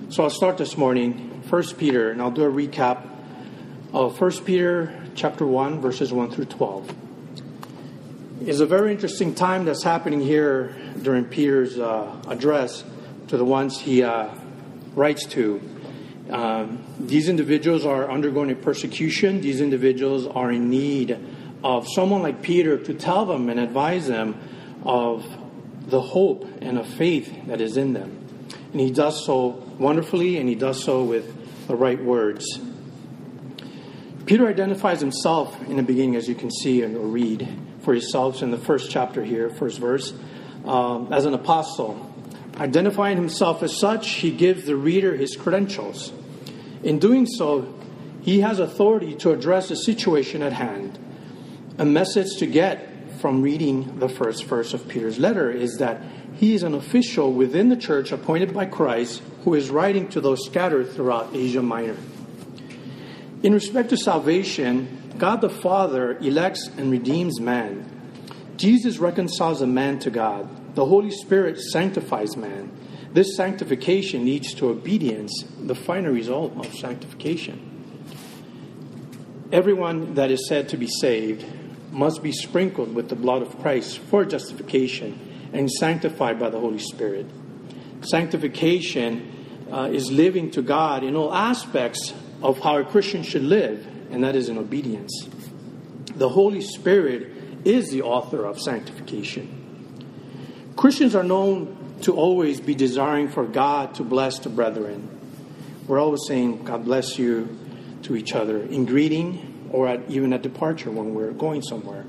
So I'll start this morning, 1 Peter, and I'll do a recap of 1 Peter chapter 1, verses 1 through 12. It's a very interesting time that's happening here during Peter's address to the ones he writes to. These individuals are undergoing a persecution. These individuals are in need of someone like Peter to tell them and advise them of the hope and the faith that is in them. And he does so wonderfully, and he does so with the right words. Peter identifies himself in the beginning, as you can see and read for yourselves in the first chapter here, first verse, as an apostle. Identifying himself as such, he gives the reader his credentials. In doing so, he has authority to address the situation at hand. A message to get from reading the first verse of Peter's letter is that he is an official within the church appointed by Christ who is writing to those scattered throughout Asia Minor. In respect to salvation, God the Father elects and redeems man. Jesus reconciles a man to God. The Holy Spirit sanctifies man. This sanctification leads to obedience, the final result of sanctification. Everyone that is said to be saved must be sprinkled with the blood of Christ for justification and sanctified by the Holy Spirit. Sanctification is living to God in all aspects of how a Christian should live, and that is in obedience. The Holy Spirit is the author of sanctification. Christians are known to always be desiring for God to bless the brethren. We're always saying, God bless you to each other in greeting or even at departure when we're going somewhere.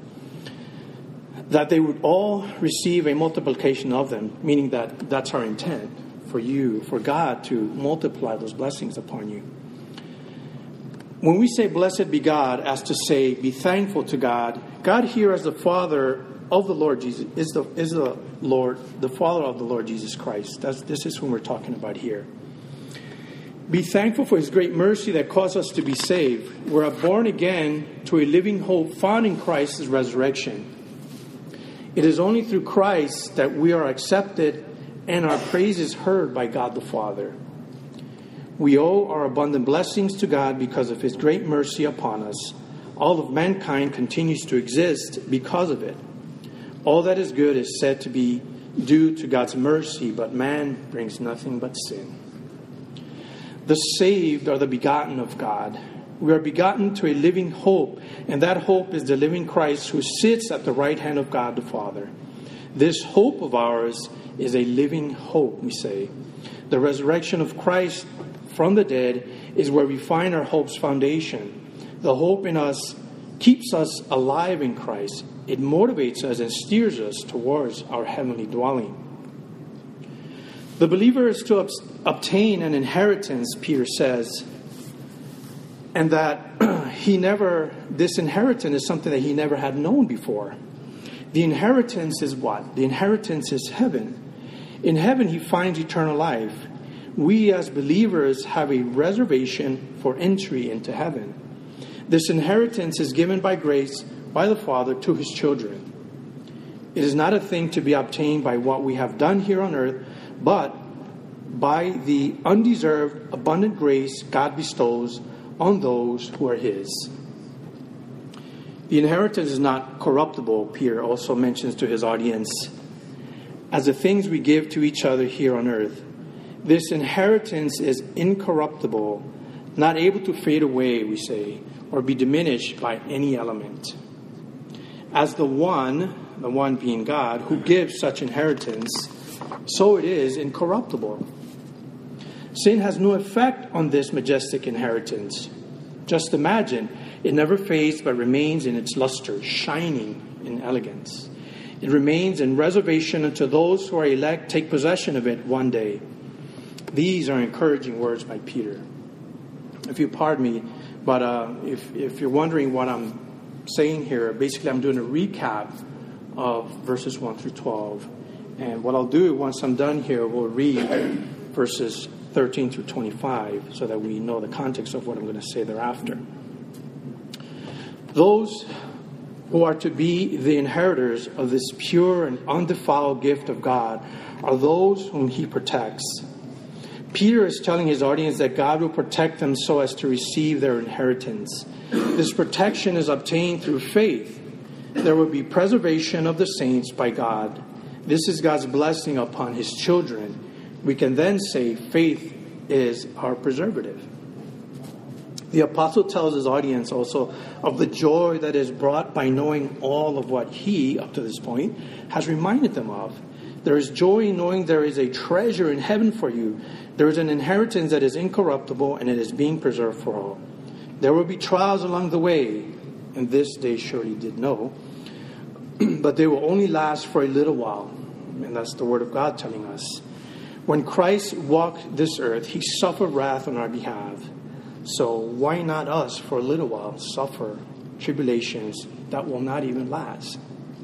That they would all receive a multiplication of them, meaning that that's our intent for you, for God to multiply those blessings upon you. When we say blessed be God, as to say be thankful to God, God here as the Father of the Lord Jesus is the Lord, the Father of the Lord Jesus Christ. This is whom we're talking about here. Be thankful for His great mercy that caused us to be saved. We're born again to a living hope found in Christ's resurrection. It is only through Christ that we are accepted and our praise is heard by God the Father. We owe our abundant blessings to God because of His great mercy upon us. All of mankind continues to exist because of it. All that is good is said to be due to God's mercy, but man brings nothing but sin. The saved are the begotten of God. We are begotten to a living hope, and that hope is the living Christ who sits at the right hand of God the Father. This hope of ours is a living hope, we say. The resurrection of Christ from the dead is where we find our hope's foundation. The hope in us keeps us alive in Christ. It motivates us and steers us towards our heavenly dwelling. The believer is to obtain an inheritance, Peter says, and that this inheritance is something that he never had known before. The inheritance is what? The inheritance is heaven. In heaven, he finds eternal life. We as believers have a reservation for entry into heaven. This inheritance is given by grace by the Father to His children. It is not a thing to be obtained by what we have done here on earth, but by the undeserved, abundant grace God bestows on those who are His. The inheritance is not corruptible, Peter also mentions to his audience, as the things we give to each other here on earth. This inheritance is incorruptible, not able to fade away, we say, or be diminished by any element. As the one being God, who gives such inheritance, so it is incorruptible. Sin has no effect on this majestic inheritance. Just imagine, it never fades but remains in its luster, shining in elegance. It remains in reservation until those who are elect take possession of it one day. These are encouraging words by Peter. If you pardon me, but if you're wondering what I'm saying here, basically I'm doing a recap of verses 1 through 12. And what I'll do once I'm done here, we'll read verses 13 through 25 so that we know the context of what I'm going to say thereafter. Those who are to be the inheritors of this pure and undefiled gift of God are those whom He protects. Peter is telling his audience that God will protect them so as to receive their inheritance. This protection is obtained through faith. There will be preservation of the saints by God. This is God's blessing upon his children. We can then say faith is our preservative. The apostle tells his audience also of the joy that is brought by knowing all of what he, up to this point, has reminded them of. There is joy in knowing there is a treasure in heaven for you. There is an inheritance that is incorruptible, and it is being preserved for all. There will be trials along the way, and this they surely did know, but they will only last for a little while. And that's the word of God telling us. When Christ walked this earth, he suffered wrath on our behalf. So why not us for a little while suffer tribulations that will not even last?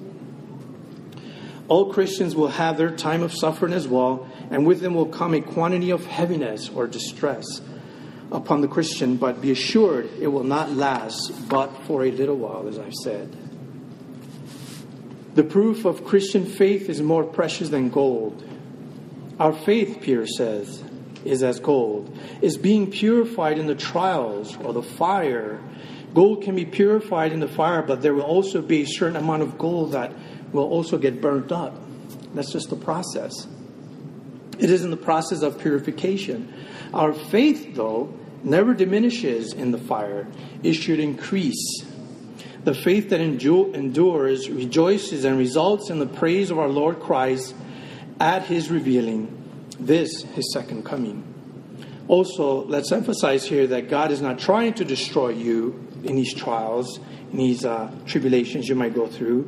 All Christians will have their time of suffering as well, and with them will come a quantity of heaviness or distress upon the Christian, but be assured it will not last but for a little while, as I've said. The proof of Christian faith is more precious than gold. Our faith, Peter says, is as gold, is being purified in the trials or the fire. Gold can be purified in the fire, but there will also be a certain amount of gold that will also get burnt up. That's just the process. It is in the process of purification. Our faith, though, never diminishes in the fire. It should increase. The faith that endures, rejoices, and results in the praise of our Lord Christ at his revealing. This, his second coming. Also, let's emphasize here that God is not trying to destroy you in these trials, in these tribulations you might go through.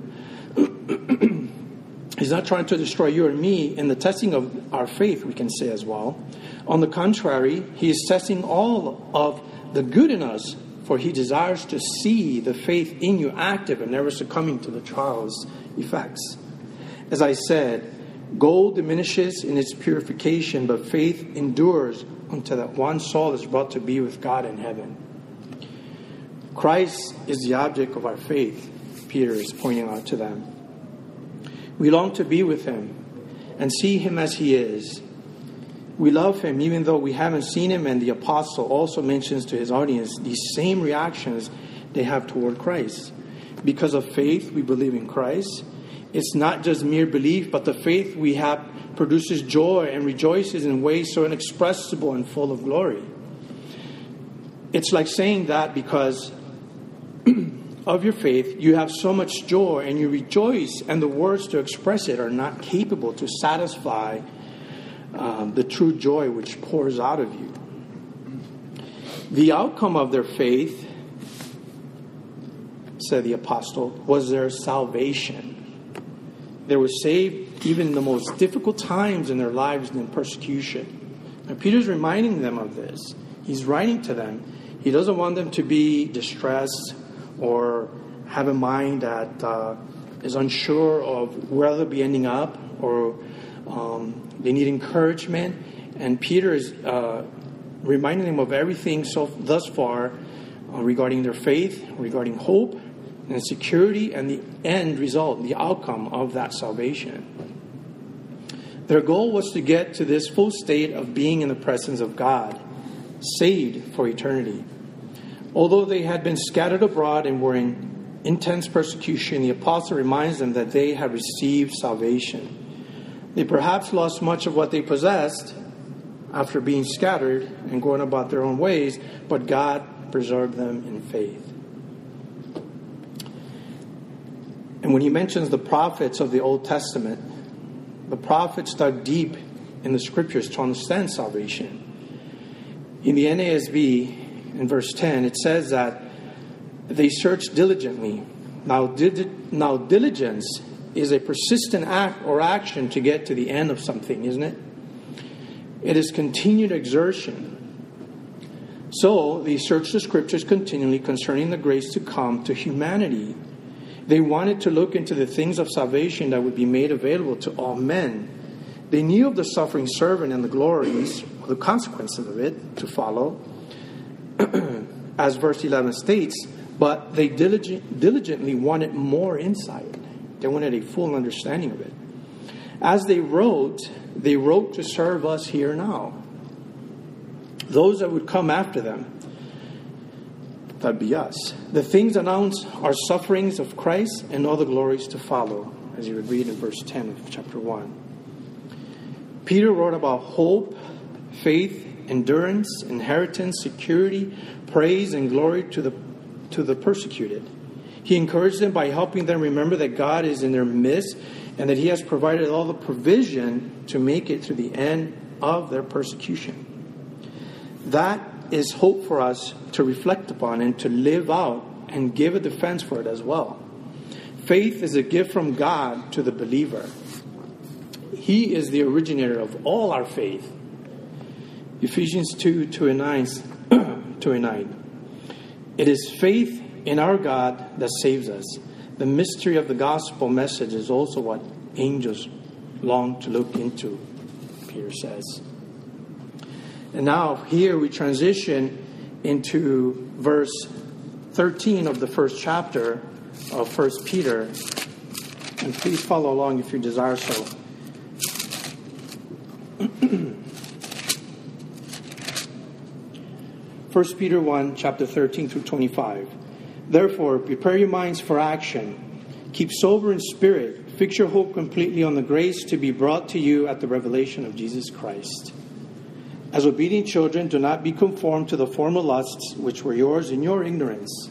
He's not trying to destroy you or me in the testing of our faith, we can say as well. On the contrary, he is testing all of the good in us, for he desires to see the faith in you active and never succumbing to the trial's effects. As I said, gold diminishes in its purification, but faith endures until that one soul is brought to be with God in heaven. Christ is the object of our faith, Peter is pointing out to them. We long to be with him and see him as he is. We love him even though we haven't seen him, and the apostle also mentions to his audience these same reactions they have toward Christ. Because of faith, we believe in Christ. It's not just mere belief, but the faith we have produces joy and rejoices in ways so inexpressible and full of glory. It's like saying that because of your faith, you have so much joy and you rejoice, and the words to express it are not capable to satisfy the true joy which pours out of you. The outcome of their faith, said the apostle, was their salvation. They were saved even in the most difficult times in their lives and in persecution. And Peter's reminding them of this. He's writing to them. He doesn't want them to be distressed or have a mind that is unsure of where they'll be ending up, or they need encouragement. And Peter is reminding them of everything thus far regarding their faith, regarding hope and security, and the end result, the outcome of that salvation. Their goal was to get to this full state of being in the presence of God, saved for eternity. Although they had been scattered abroad and were in intense persecution, the apostle reminds them that they have received salvation. They perhaps lost much of what they possessed after being scattered and going about their own ways, but God preserved them in faith. And when he mentions the prophets of the Old Testament, the prophets dug deep in the scriptures to understand salvation. In the NASB, in verse 10, it says that they searched diligently. Now diligence is a persistent act or action to get to the end of something, isn't it? It is continued exertion. So they searched the scriptures continually concerning the grace to come to humanity. They wanted to look into the things of salvation that would be made available to all men. They knew of the suffering servant and the glories, or the consequences of it, to follow, as verse 11 states, but they diligently wanted more insight. They wanted a full understanding of it. As they wrote to serve us here now. those that would come after them, that'd be us. The things announced are sufferings of Christ and all the glories to follow, as you would read in verse 10 of chapter 1. Peter wrote about hope, faith, endurance, inheritance, security, praise, and glory to the persecuted. He encouraged them by helping them remember that God is in their midst and that He has provided all the provision to make it to the end of their persecution. That is hope for us to reflect upon and to live out and give a defense for it as well. Faith is a gift from God to the believer. He is the originator of all our faith. Ephesians 2:9. It is faith in our God that saves us. The mystery of the gospel message is also what angels long to look into, Peter says. And now here we transition into verse 13 of the first chapter of 1 Peter. And please follow along if you desire so. 1 Peter 1, chapter 13 through 25. Therefore, prepare your minds for action. Keep sober in spirit. Fix your hope completely on the grace to be brought to you at the revelation of Jesus Christ. As obedient children, do not be conformed to the former lusts which were yours in your ignorance.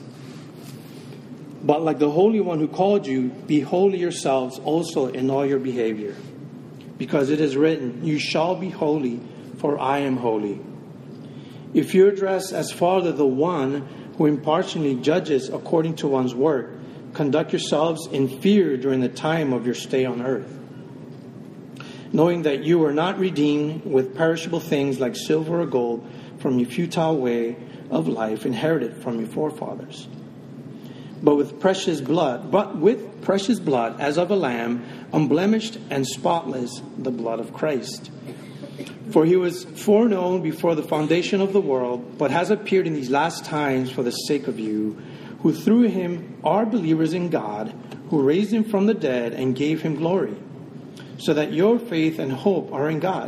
But like the Holy One who called you, be holy yourselves also in all your behavior. Because it is written, you shall be holy, for I am holy. If you address as Father the one who impartially judges according to one's work, conduct yourselves in fear during the time of your stay on earth, knowing that you were not redeemed with perishable things like silver or gold from your futile way of life inherited from your forefathers, but with precious blood as of a lamb, unblemished and spotless, the blood of Christ. For he was foreknown before the foundation of the world, but has appeared in these last times for the sake of you, who through him are believers in God, who raised him from the dead and gave him glory, so that your faith and hope are in God.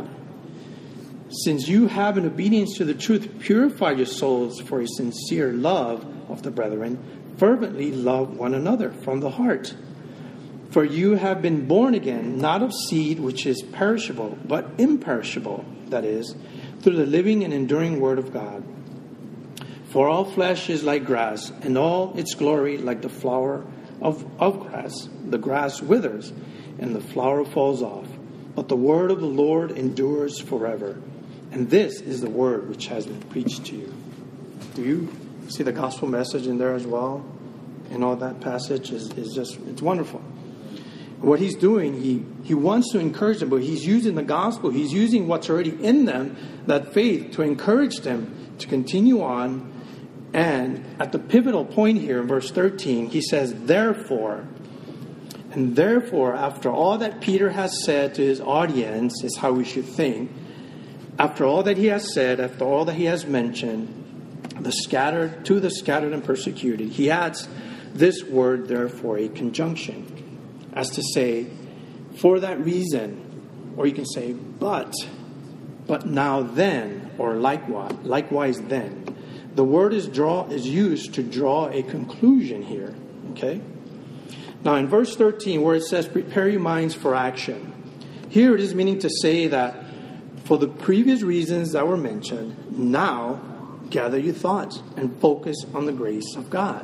Since you have in obedience to the truth purified your souls for a sincere love of the brethren, fervently love one another from the heart. For you have been born again, not of seed which is perishable, but imperishable, that is, through the living and enduring word of God. For all flesh is like grass, and all its glory like the flower of grass. The grass withers, and the flower falls off. But the word of the Lord endures forever. And this is the word which has been preached to you. Do you see the gospel message in there as well? And all that passage is just, it's wonderful. What he's doing, he wants to encourage them, but he's using the gospel. He's using what's already in them, that faith, to encourage them to continue on. And at the pivotal point here in verse 13, he says, therefore. And therefore, after all that Peter has said to his audience, is how we should think. After all that he has said, after all that he has mentioned, the scattered and persecuted, he adds this word, therefore, a conjunction. As to say, for that reason, or you can say, but now then, or likewise then. The word is used to draw a conclusion here. Okay? Now in verse 13, where it says, prepare your minds for action. Here it is meaning to say that for the previous reasons that were mentioned, now gather your thoughts and focus on the grace of God.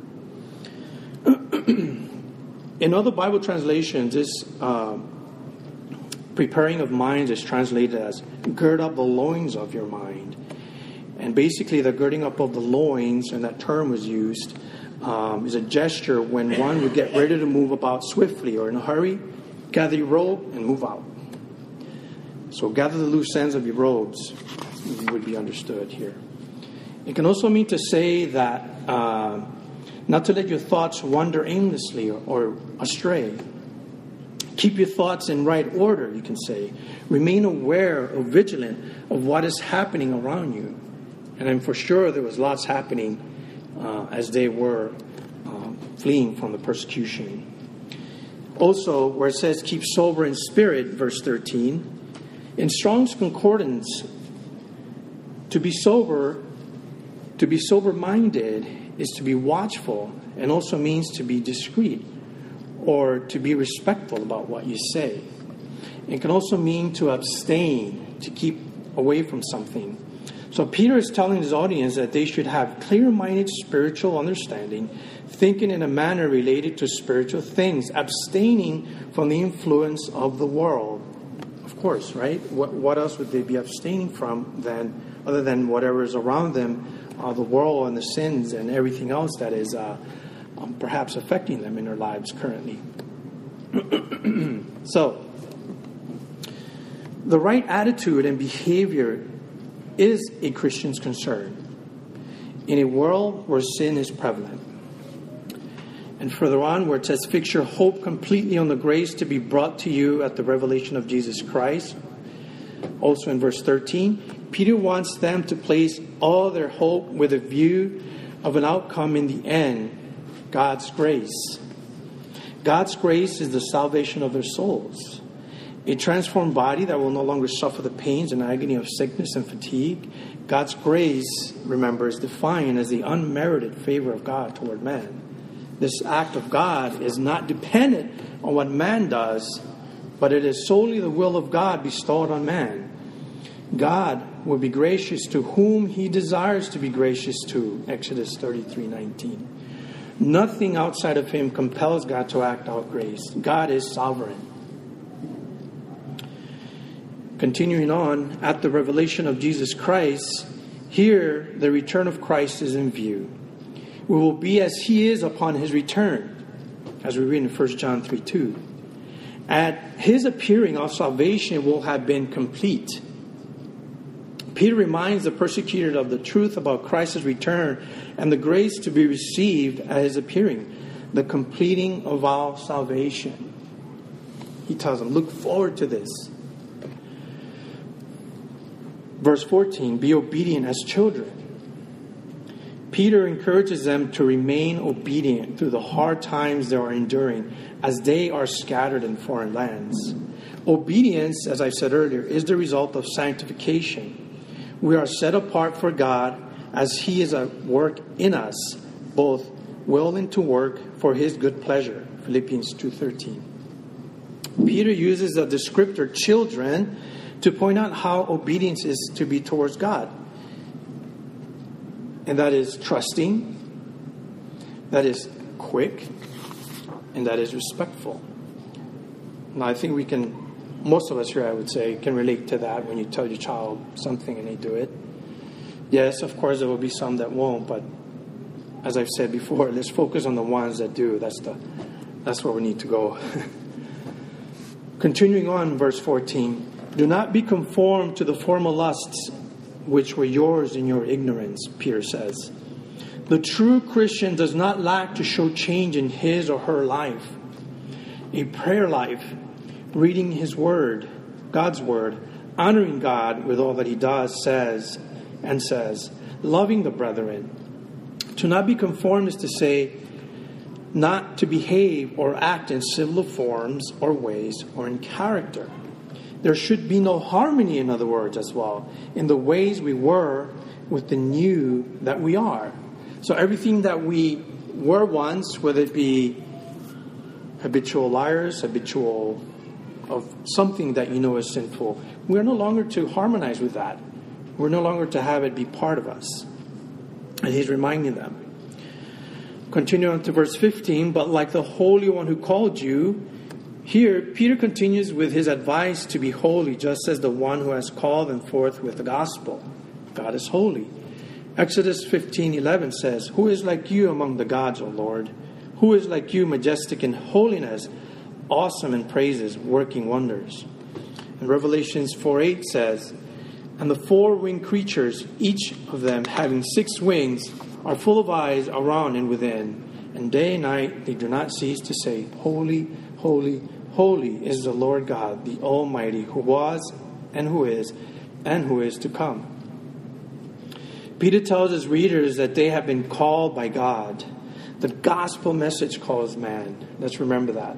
In other Bible translations, this preparing of minds is translated as gird up the loins of your mind. And basically the girding up of the loins, and that term was used, is a gesture when one would get ready to move about swiftly or in a hurry. Gather your robe and move out. So gather the loose ends of your robes would be understood here. It can also mean to say that not to let your thoughts wander aimlessly or astray. Keep your thoughts in right order, you can say. Remain aware or vigilant of what is happening around you. And I'm for sure there was lots happening as they were fleeing from the persecution. Also, where it says, keep sober in spirit, verse 13, in Strong's Concordance, To be sober-minded is to be watchful, and also means to be discreet or to be respectful about what you say. It can also mean to abstain, to keep away from something. So Peter is telling his audience that they should have clear-minded spiritual understanding, thinking in a manner related to spiritual things, abstaining from the influence of the world. Of course, right? What else would they be abstaining from then, other than whatever is around them, the world and the sins and everything else that is perhaps affecting them in their lives currently. So, the right attitude and behavior is a Christian's concern in a world where sin is prevalent. And further on, where it says, fix your hope completely on the grace to be brought to you at the revelation of Jesus Christ. Also in verse 13, Peter wants them to place all their hope with a view of an outcome in the end, God's grace. God's grace is the salvation of their souls. A transformed body that will no longer suffer the pains and agony of sickness and fatigue. God's grace, remember, is defined as the unmerited favor of God toward man. This act of God is not dependent on what man does, but it is solely the will of God bestowed on man. God will be gracious to whom He desires to be gracious to. Exodus 33:19. Nothing outside of Him compels God to act out grace. God is sovereign. Continuing on, at the revelation of Jesus Christ, here the return of Christ is in view. We will be as He is upon His return, as we read in 1 John 3:2. At His appearing, our salvation will have been complete. Peter reminds the persecuted of the truth about Christ's return and the grace to be received at His appearing, the completing of our salvation. He tells them, look forward to this. Verse 14, be obedient as children. Peter encourages them to remain obedient through the hard times they are enduring as they are scattered in foreign lands. Obedience, as I said earlier, is the result of sanctification. We are set apart for God as He is at work in us, both willing to work for His good pleasure. Philippians 2:13. Peter uses the descriptor children to point out how obedience is to be towards God. And that is trusting, that is quick, and that is respectful. Now, I think we can, most of us here, I would say, can relate to that when you tell your child something and they do it. Yes, of course, there will be some that won't, but as I've said before, let's focus on the ones that do. That's where we need to go. Continuing on, verse 14. Do not be conformed to the former lusts which were yours in your ignorance, Peter says. The true Christian does not lack to show change in his or her life. A prayer life, reading His Word, God's Word, honoring God with all that He does, says, loving the brethren. To not be conformed is to say, not to behave or act in civil forms or ways or in character. There should be no harmony, in other words, as well, in the ways we were with the new that we are. So everything that we were once, whether it be habitual liars, habitual of something that you know is sinful, we're no longer to harmonize with that. We're no longer to have it be part of us. And He's reminding them. Continuing on to verse 15, but like the Holy One who called you, here, Peter continues with his advice to be holy, just as the one who has called them forth with the gospel. God is holy. Exodus 15:11 says, who is like you among the gods, O Lord? Who is like you, majestic in holiness, awesome in praises, working wonders? And Revelations 4:8 says, and the four-winged creatures, each of them having 6 wings, are full of eyes around and within. And day and night they do not cease to say, holy, holy, holy is the Lord God, the Almighty, who was and who is to come. Peter tells his readers that they have been called by God. The gospel message calls man. Let's remember that.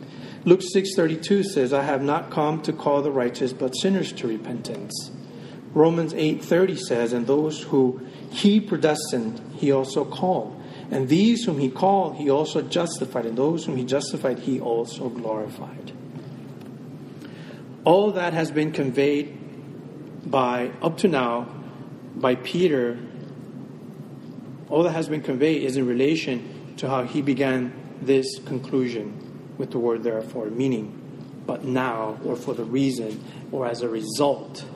Luke 6:32 says, I have not come to call the righteous, but sinners to repentance. Romans 8:30 says, and those who he predestined, he also called. And these whom he called, he also justified. And those whom he justified, he also glorified. All that has been conveyed up to now, by Peter. All that has been conveyed is in relation to how he began this conclusion with the word therefore, meaning, but now, or for the reason, or as a result.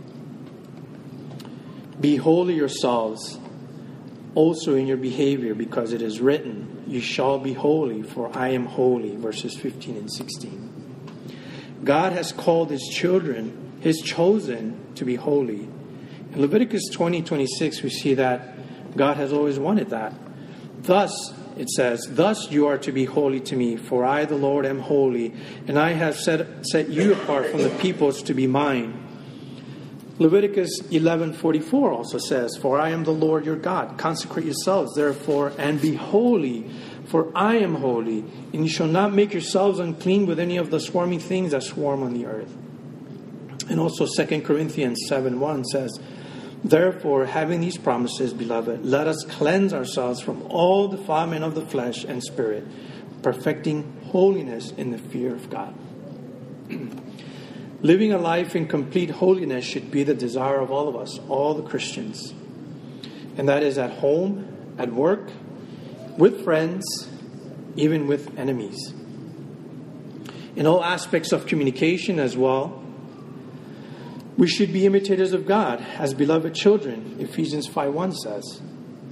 Be holy yourselves also in your behavior, because it is written, you shall be holy, for I am holy, verses 15 and 16. God has called his children, his chosen, to be holy. In Leviticus 20:26, we see that God has always wanted that. Thus, it says, thus you are to be holy to me, for I, the Lord, am holy, and I have set you apart from the peoples to be mine. Leviticus 11:44 also says, for I am the Lord your God. Consecrate yourselves, therefore, and be holy, for I am holy, and you shall not make yourselves unclean with any of the swarming things that swarm on the earth. And also 2 Corinthians 7:1 says, therefore, having these promises, beloved, let us cleanse ourselves from all defilement of the flesh and spirit, perfecting holiness in the fear of God. Living a life in complete holiness should be the desire of all of us, all the Christians. And that is at home, at work, with friends, even with enemies. In all aspects of communication as well, we should be imitators of God as beloved children, Ephesians 5:1 says.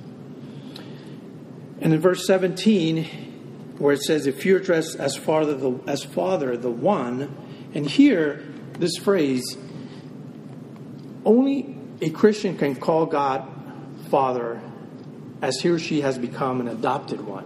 And in verse 17, where it says, if you address as Father the One, and here, this phrase, only a Christian can call God Father as he or she has become an adopted one.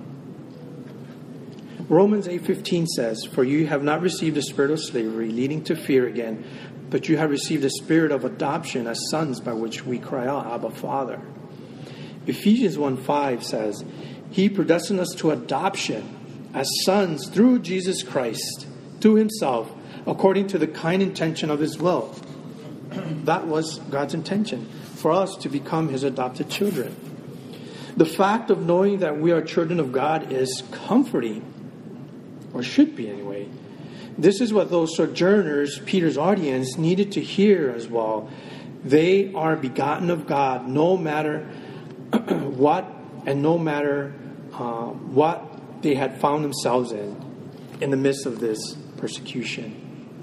Romans 8:15 says, for you have not received a spirit of slavery leading to fear again, but you have received a spirit of adoption as sons, by which we cry out, Abba, Father. Ephesians 1:5 says, he predestined us to adoption as sons through Jesus Christ to himself, according to the kind intention of his will. That was God's intention, for us to become his adopted children. The fact of knowing that we are children of God is comforting, or should be anyway. This is what those sojourners, Peter's audience, needed to hear as well. They are begotten of God, no matter what and no matter what they had found themselves in the midst of this persecution.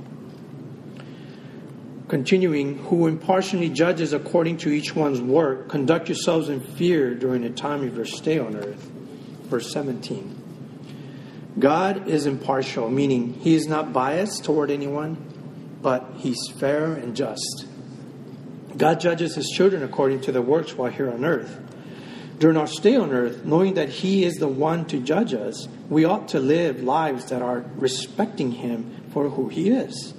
Continuing, who impartially judges according to each one's work, conduct yourselves in fear during the time of your stay on earth. Verse 17. God is impartial, meaning he is not biased toward anyone, but he's fair and just. God judges his children according to their works while here on earth. During our stay on earth, knowing that he is the one to judge us, we ought to live lives that are respecting him for who he is.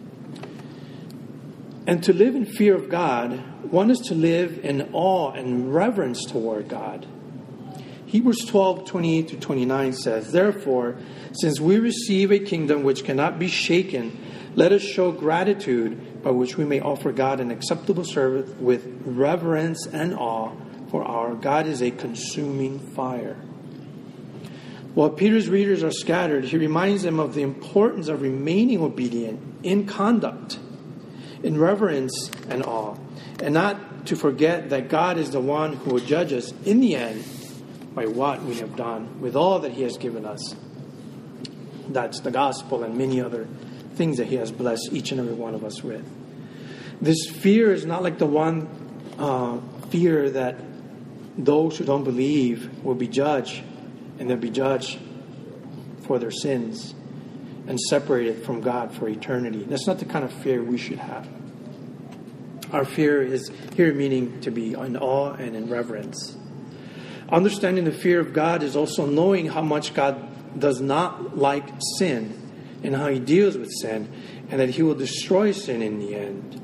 And to live in fear of God, one is to live in awe and reverence toward God. Hebrews 12:28-29 says, therefore, since we receive a kingdom which cannot be shaken, let us show gratitude by which we may offer God an acceptable service with reverence and awe, for our God is a consuming fire. While Peter's readers are scattered, he reminds them of the importance of remaining obedient in conduct, in reverence and awe, and not to forget that God is the one who will judge us in the end by what we have done with all that he has given us. That's the gospel and many other things that he has blessed each and every one of us with. This fear is not like the one fear that those who don't believe will be judged, and they'll be judged for their sins and separated from God for eternity. That's not the kind of fear we should have. Our fear is here meaning to be in awe and in reverence. Understanding the fear of God is also knowing how much God does not like sin and how he deals with sin, and that he will destroy sin in the end.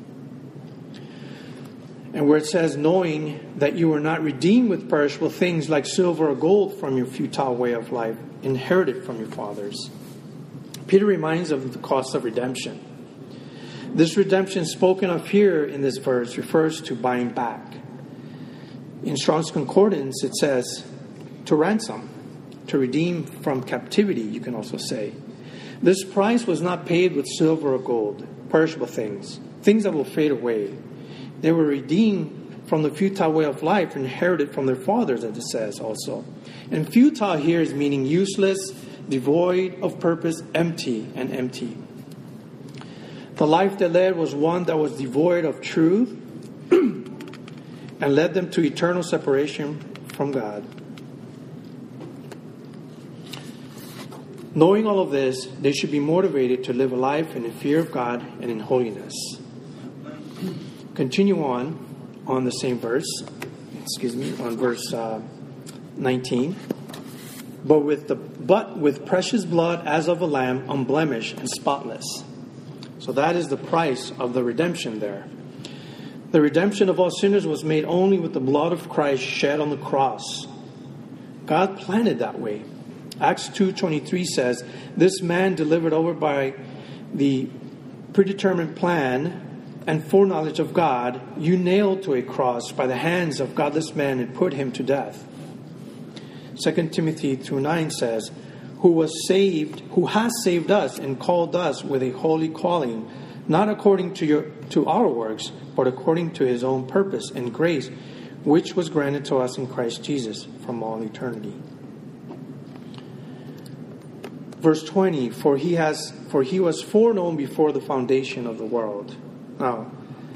And where it says, knowing that you were not redeemed with perishable things like silver or gold from your futile way of life, inherited from your fathers. Peter reminds of the cost of redemption. This redemption spoken of here in this verse refers to buying back. In Strong's Concordance, it says to ransom, to redeem from captivity, you can also say. This price was not paid with silver or gold, perishable things that will fade away. They were redeemed from the futile way of life inherited from their fathers, as it says also. And futile here is meaning useless, devoid of purpose, empty. The life they led was one that was devoid of truth and led them to eternal separation from God. Knowing all of this, they should be motivated to live a life in the fear of God and in holiness. Continue on the same verse. On verse 19. But with precious blood as of a lamb, unblemished and spotless. So that is the price of the redemption there. The redemption of all sinners was made only with the blood of Christ shed on the cross. God planned it that way. Acts 2:23 says, this man delivered over by the predetermined plan and foreknowledge of God, you nailed to a cross by the hands of godless men and put him to death. 2 Timothy 2:9 says, who has saved us and called us with a holy calling, not according to our works, but according to his own purpose and grace, which was granted to us in Christ Jesus from all eternity. Verse 20, for he was foreknown before the foundation of the world. Now,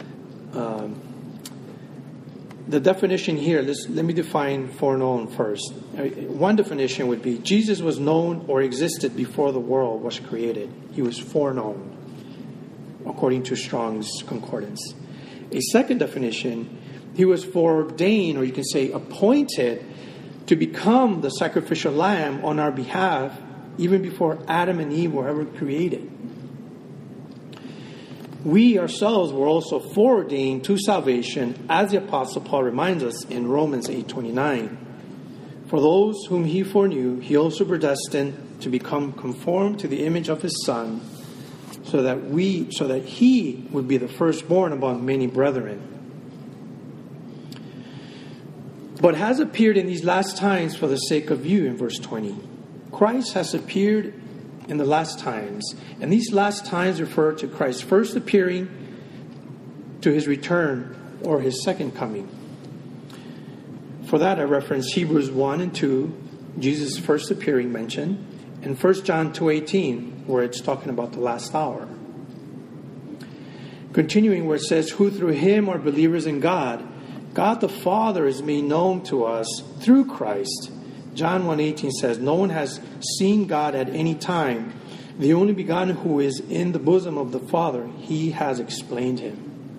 the definition here, let me define foreknown first. One definition would be Jesus was known or existed before the world was created. He was foreknown, according to Strong's Concordance. A second definition, he was foreordained, or you can say appointed, to become the sacrificial lamb on our behalf, even before Adam and Eve were ever created. We ourselves were also foreordained to salvation, as the Apostle Paul reminds us in Romans 8:29. For those whom he foreknew, he also predestined to become conformed to the image of his Son, so that he would be the firstborn among many brethren. But has appeared in these last times for the sake of you, in verse 20. Christ has appeared in the last times. And these last times refer to Christ's first appearing, to his return, or his second coming. For that I reference Hebrews 1 and 2, Jesus' first appearing mentioned, and 1 John 2:18, where it's talking about the last hour. Continuing where it says, who through him are believers in God. God the Father is made known to us through Christ. John 1:18 says, no one has seen God at any time. The only begotten who is in the bosom of the Father, he has explained him.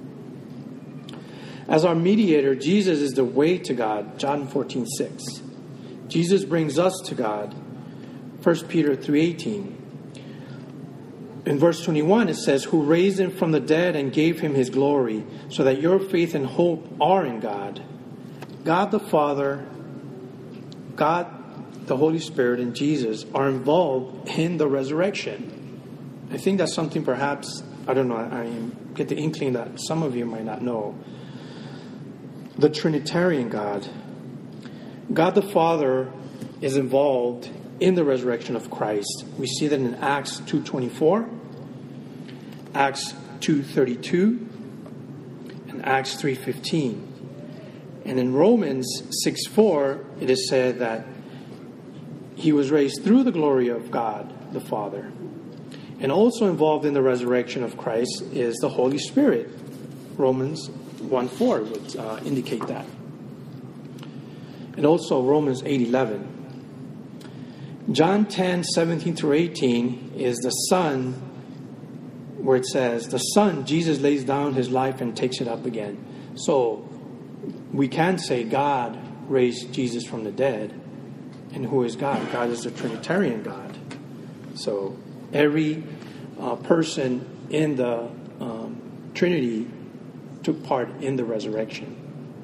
As our mediator, Jesus is the way to God. John 14:6. Jesus brings us to God. 1 Peter 3:18. In verse 21 it says, who raised him from the dead and gave him his glory, so that your faith and hope are in God. God the Father, God the Holy Spirit, and Jesus are involved in the resurrection. I think that's something perhaps, I don't know, I get the inkling that some of you might not know. The Trinitarian God. God the Father is involved in the resurrection of Christ. We see that in Acts 2:24, Acts 2:32, and Acts 3:15. And in Romans 6:4, it is said that he was raised through the glory of God the Father. And also involved in the resurrection of Christ is the Holy Spirit. Romans 1:4 would indicate that. And also Romans 8:11. John 10:17-18 is the Son, where it says, the Son, Jesus lays down his life and takes it up again. So we can say God raised Jesus from the dead. And who is God? God is the Trinitarian God. So every person in the Trinity took part in the resurrection.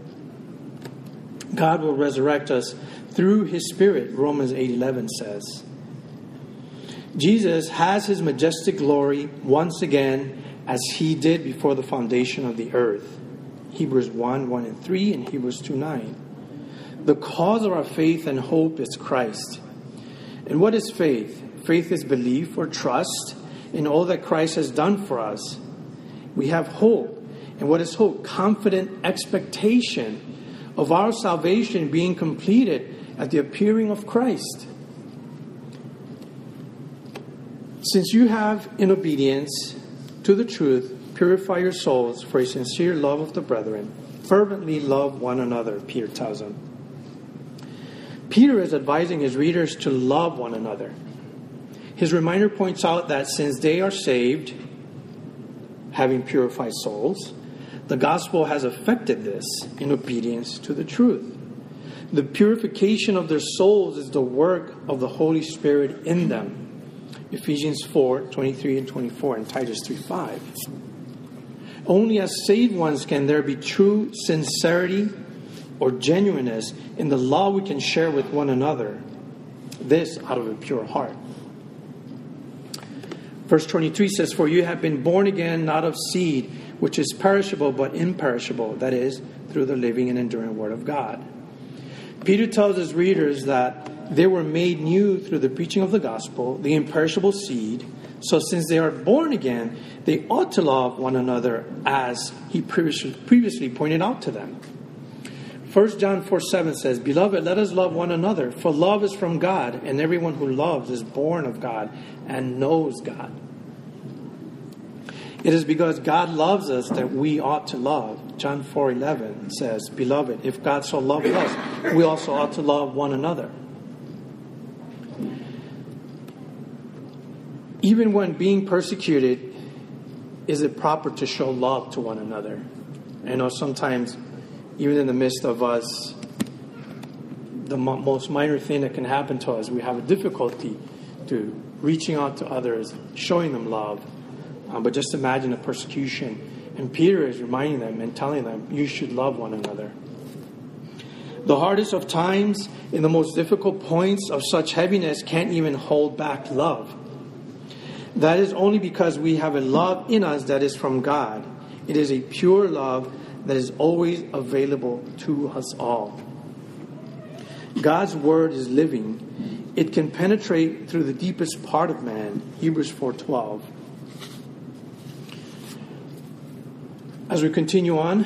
God will resurrect us through his Spirit, Romans 8:11 says. Jesus has his majestic glory once again as he did before the foundation of the earth. Hebrews 1:1-3, and Hebrews 2:9. The cause of our faith and hope is Christ. And what is faith? Faith is belief or trust in all that Christ has done for us. We have hope. And what is hope? Confident expectation of our salvation being completed at the appearing of Christ. Since you have, in obedience to the truth, purify your souls for a sincere love of the brethren, fervently love one another, Peter tells them. Peter is advising his readers to love one another. His reminder points out that since they are saved, having purified souls, the gospel has effected this in obedience to the truth. The purification of their souls is the work of the Holy Spirit in them. Ephesians 4:23-24 and Titus 3:5. Only as saved ones can there be true sincerity or genuineness in the love we can share with one another. This out of a pure heart. Verse 23 says, "For you have been born again, not of seed, which is perishable, but imperishable, that is, through the living and enduring Word of God." Peter tells his readers that they were made new through the preaching of the gospel, the imperishable seed. So since they are born again, they ought to love one another as he previously pointed out to them. 1 John 4:7 says, "Beloved, let us love one another, for love is from God, and everyone who loves is born of God and knows God." It is because God loves us that we ought to love. John 4:11 says, "Beloved, if God so loved us, we also ought to love one another." Even when being persecuted, is it proper to show love to one another? I know sometimes, even in the midst of us, the most minor thing that can happen to us, we have a difficulty to reaching out to others, showing them love. But just imagine a persecution. And Peter is reminding them and telling them, you should love one another. The hardest of times, in the most difficult points of such heaviness, can't even hold back love. That is only because we have a love in us that is from God. It is a pure love that is always available to us all. God's word is living. It can penetrate through the deepest part of man. Hebrews 4:12. As we continue on,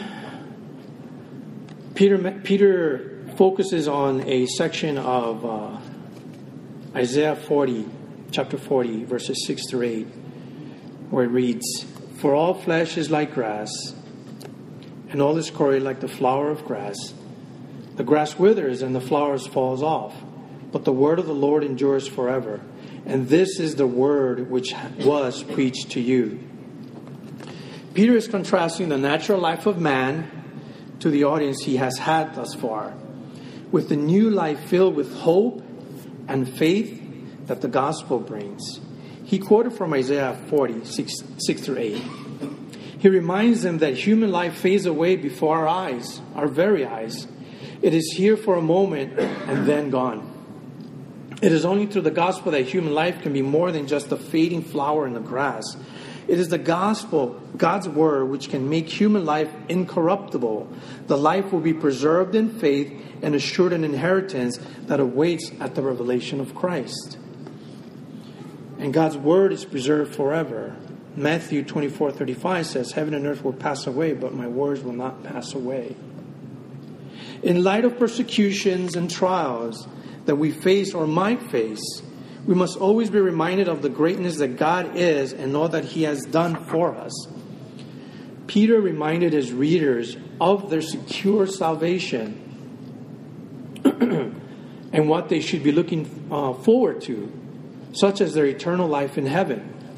Peter focuses on a section of Isaiah 40, chapter 40, verses 6-8, where it reads, "For all flesh is like grass, and all is glory like the flower of grass. The grass withers and the flowers falls off, but the word of the Lord endures forever. And this is the word which was preached to you." Peter is contrasting the natural life of man to the audience he has had thus far, with the new life filled with hope and faith that the gospel brings. He quoted from Isaiah 40, 6-8. He reminds them that human life fades away before our eyes, our very eyes. It is here for a moment and then gone. It is only through the gospel that human life can be more than just a fading flower in the grass. It is the gospel, God's word, which can make human life incorruptible. The life will be preserved in faith and assured an inheritance that awaits at the revelation of Christ. And God's word is preserved forever. Matthew 24:35 says, "Heaven and earth will pass away, but my words will not pass away." In light of persecutions and trials that we face or might face, we must always be reminded of the greatness that God is and all that He has done for us. Peter reminded his readers of their secure salvation and what they should be looking forward to, such as their eternal life in heaven.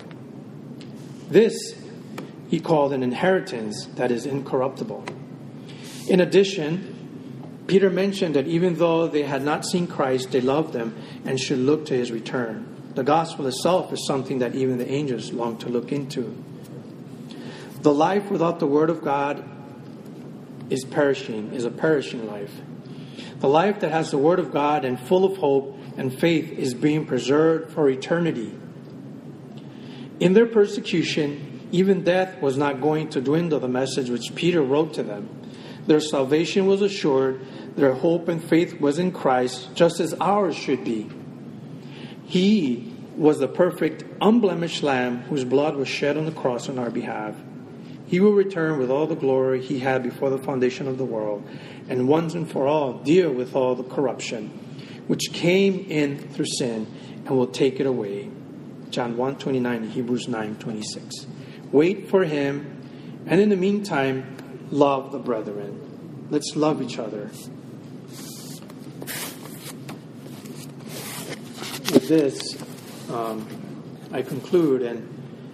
This he called an inheritance that is incorruptible. In addition, Peter mentioned that even though they had not seen Christ, they loved Him and should look to His return. The gospel itself is something that even the angels long to look into. The life without the Word of God is a perishing life. The life that has the Word of God and full of hope and faith is being preserved for eternity. In their persecution, Even death was not going to dwindle the message which Peter wrote to them. Their salvation was assured. Their hope and faith was in Christ, just as ours should be. He was the perfect, unblemished Lamb whose blood was shed on the cross on our behalf. He will return with all the glory he had before the foundation of the world, and once and for all deal with all the corruption which came in through sin, and will take it away. John 1:29 and Hebrews 9:26. Wait for him, and in the meantime, love the brethren. Let's love each other. With this, I conclude, and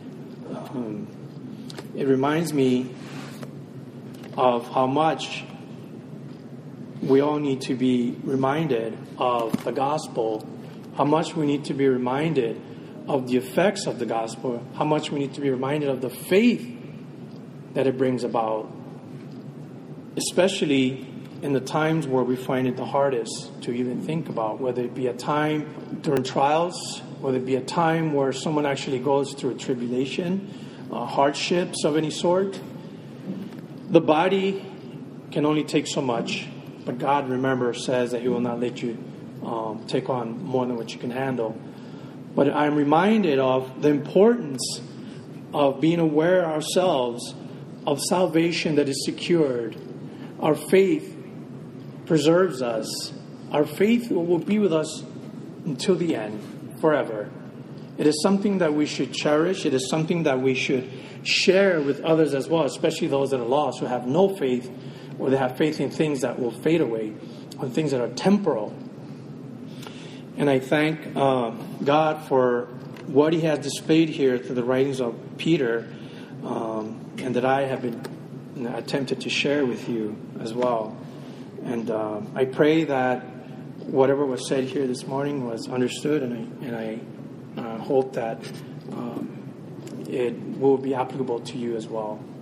it reminds me of how much we all need to be reminded of the gospel, how much we need to be reminded of the effects of the gospel, how much we need to be reminded of the faith that it brings about, especially in the times where we find it the hardest to even think about, whether it be a time during trials, whether it be a time where someone actually goes through a tribulation, hardships of any sort. The body can only take so much, but God, remember, says that He will not let you take on more than what you can handle. But I'm reminded of the importance of being aware ourselves of salvation that is secured. Our faith preserves us. Our faith will be with us until the end, forever. It is something that we should cherish. It is something that we should share with others as well, especially those that are lost, who have no faith, or they have faith in things that will fade away, or things that are temporal. And I thank God for what He has displayed here through the writings of Peter, and that I have been attempted to share with you as well. And I pray that whatever was said here this morning was understood, and I hope that it will be applicable to you as well.